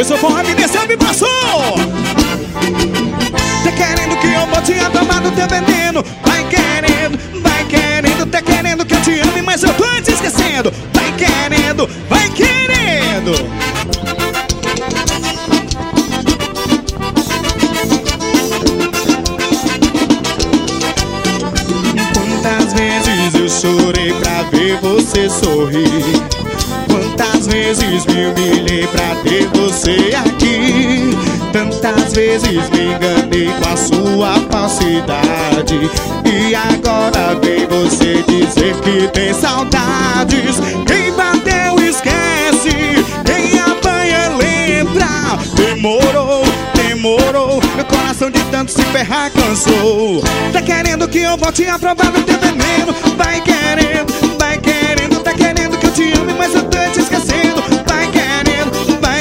Eu sou forró, me desceu, me passou. Tá querendo que eu bote a tomar do teu veneno. Vai querendo, tá querendo que eu te ame, mas eu tô te esquecendo. Vai querendo, vai querendo. Quantas vezes eu chorei pra ver você sorrir. Quantas vezes me humilhei pra ter você aqui. Tantas vezes me enganei com a sua falsidade. E agora vem você dizer que tem saudades. Quem bateu esquece, quem apanha lembra. Demorou, meu coração de tanto se ferrar cansou. Tá querendo que eu volte a provar do teu veneno. Vai querendo, tá querendo que eu te ame, mas eu tô te esquecendo. Vai querendo.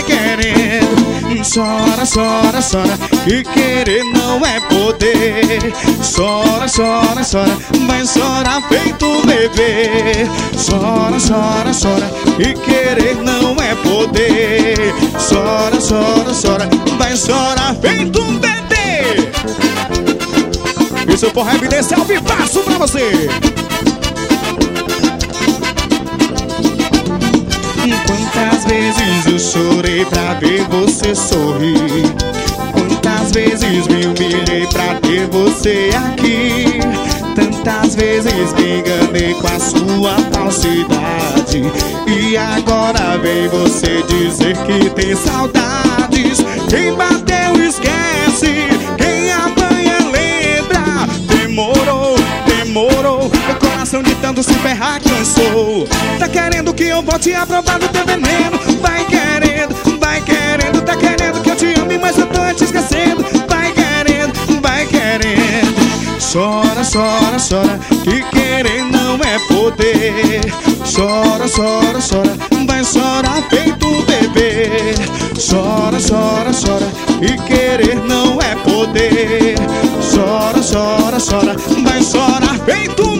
Chora, que querer não é poder. Chora, vai chorar feito bebê. Chora, que querer não é poder. Chora, vai chorar feito um bebê. Isso é o Forró desse ao vivaço pra você. Quantas vezes eu chorei pra ver você sorrir. Quantas vezes me humilhei pra ter você aqui. Tantas vezes me enganei com a sua falsidade. E agora vem você dizer que tem saudades. Quem bateu esquece, quem apanha lembra. Demorou, meu coração de tanto se ferrar cansou. Tá querendo que eu volte a provar do teu veneno. Vai querendo, tá querendo que eu te ame, mas eu tô te esquecendo. Vai querendo. Chora, que querer não é poder. Chora, vai chorar feito um bebê. Chora, e querer não é poder. Chora, vai chorar feito